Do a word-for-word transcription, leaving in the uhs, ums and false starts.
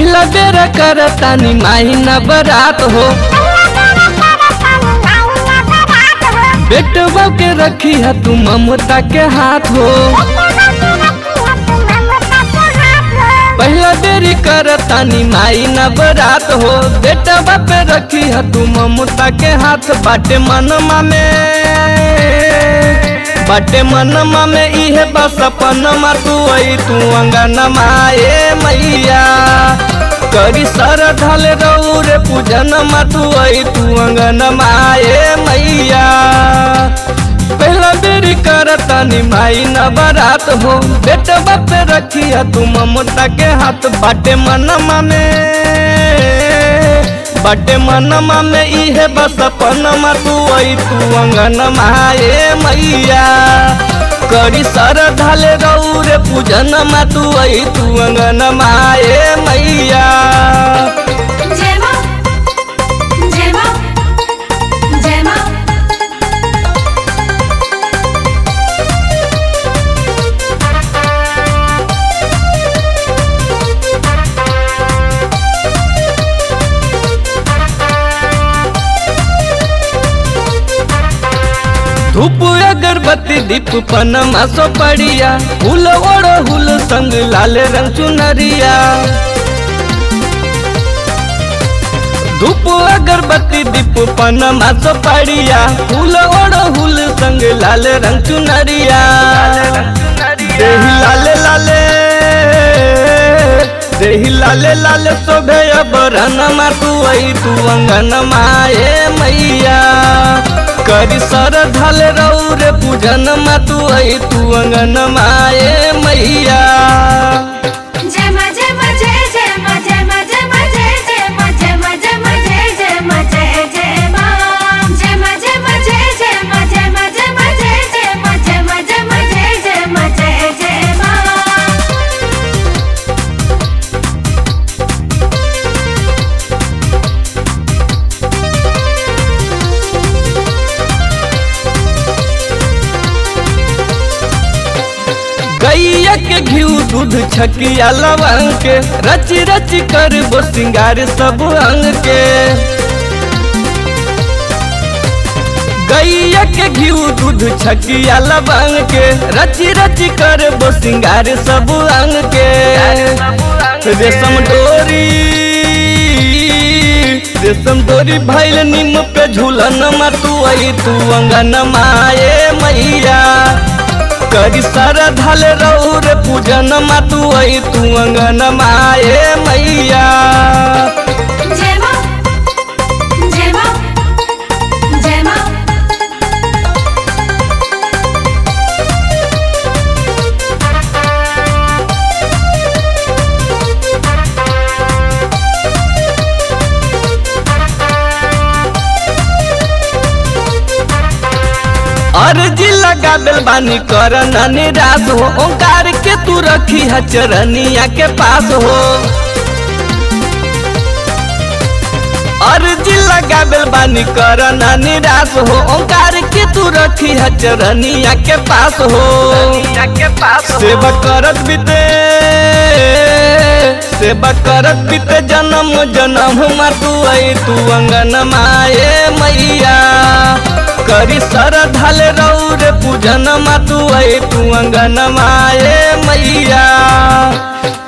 पहला बेरा करतानी माही न बरात हो, बेटवा के रखी है तू ममता के हाथ हो। पहला बेरी करतानी माई न बरात हो, बेटवा पे रखी है तू ममता के हाथ। बाटे मनमा में बाटे मनमा में इहे बस सपनमा तू आई तू अंगनमा ए मैया। करी सर ढल रौरे पूजनमा तू आई तू अंगनमा ए मैया। पहला बेरी करतानी माई न बरात हो, बेटवा पे रखी है तू ममता के हाथ। बाटे मनमा में बाटे मनमा में इहे बस सपनमा तू आई तू अंगनमा ए मैया। करी सर ढल रौरे पूजनमा तू आई तू अंगनमा ए मैया। धूप अगरबत्ती दीप पनमा सोपड़िया, हुल ओढ़ो हुल संग लाल रंग चुनरिया। धूप अगरबत्ती दीप पनमा सोपड़िया, हुल ओढ़ो हुल संग लाल रंग चुनरिया। देही लाले लाले देही लाले लाले शोभे बरनमा तू आई तू अंगनमा ए मैया। करी सर ढल रौरे पूजनमा तू आई तू अंगनमा ए मैया। गैया के घी दूध छकिया लवंग के, रची रची कर वो सिंगार सब अंग के। गैया के घी दूध छकिया लवंग के, रची रची कर वो सिंगार सब अंग के। रेशम डोरी रेशम डोरी भैल निम पे झूलनमा तू आई तू अंगनमा ए मैया। करी सर ढल रौरे पूजनमा तू आई तू अंगनमा ए मैया। अर्जी लगा बेल बानी कर निराश हो, ओंकार के तू रखी है चरनिया के पास हो। अर्जी लगा बेल बानी कर निराश हो, ओंकार के तू रखी है चरनिया के पास हो। सेवा करत बीते सेवा करत बीते जन्म जन्म तू आई तू अंगनमा ए मैया। करी सर ढल रौरे पूजनमा तू आई तू अंगनमा ए मैया।